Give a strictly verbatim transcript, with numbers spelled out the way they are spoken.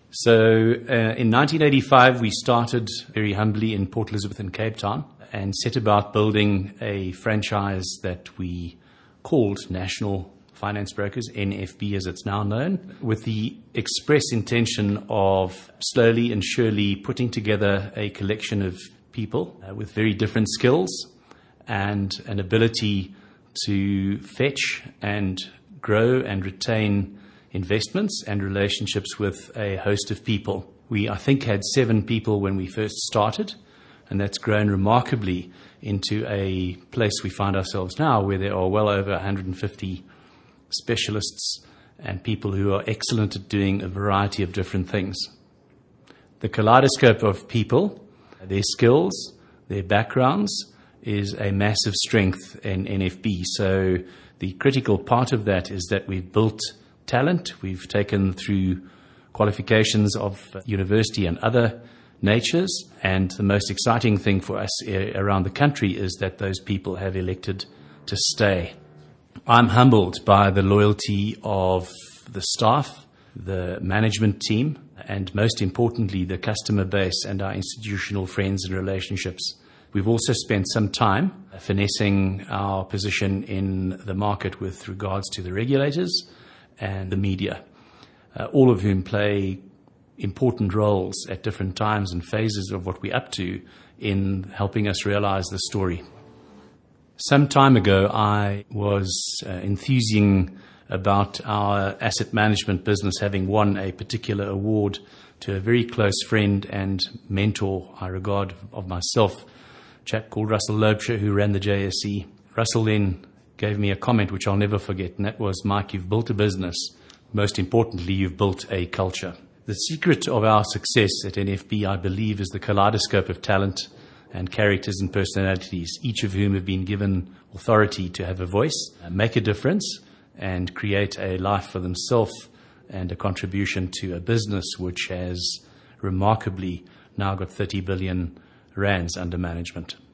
So uh, in nineteen eighty-five, we started very humbly in Port Elizabeth in Cape Town and set about building a franchise that we called National Finance Brokers, N F B as it's now known, with the express intention of slowly and surely putting together a collection of people uh, with very different skills and an ability to fetch and grow and retain investments and relationships with a host of people. We, I think, had seven people when we first started, and that's grown remarkably into a place we find ourselves now where there are well over one hundred fifty specialists and people who are excellent at doing a variety of different things. The kaleidoscope of people, their skills, their backgrounds, is a massive strength in N F B. So the critical part of that is that we've built talent. We've taken through qualifications of university and other natures. And the most exciting thing for us around the country is that those people have elected to stay. I'm humbled by the loyalty of the staff, the management team, and most importantly, the customer base and our institutional friends and relationships. We've also spent some time finessing our position in the market with regards to the regulators and the media, uh, all of whom play important roles at different times and phases of what we're up to in helping us realize the story. Some time ago, I was uh, enthusing about our asset management business having won a particular award to a very close friend and mentor I regard of myself, a chap called Russell Loubser, who ran the J S E. Russell then gave me a comment which I'll never forget, and that was, "Mike, you've built a business. Most importantly, you've built a culture." The secret of our success at N F B, I believe, is the kaleidoscope of talent and characters and personalities, each of whom have been given authority to have a voice, make a difference, and create a life for themselves and a contribution to a business which has remarkably now got thirty billion rands under management.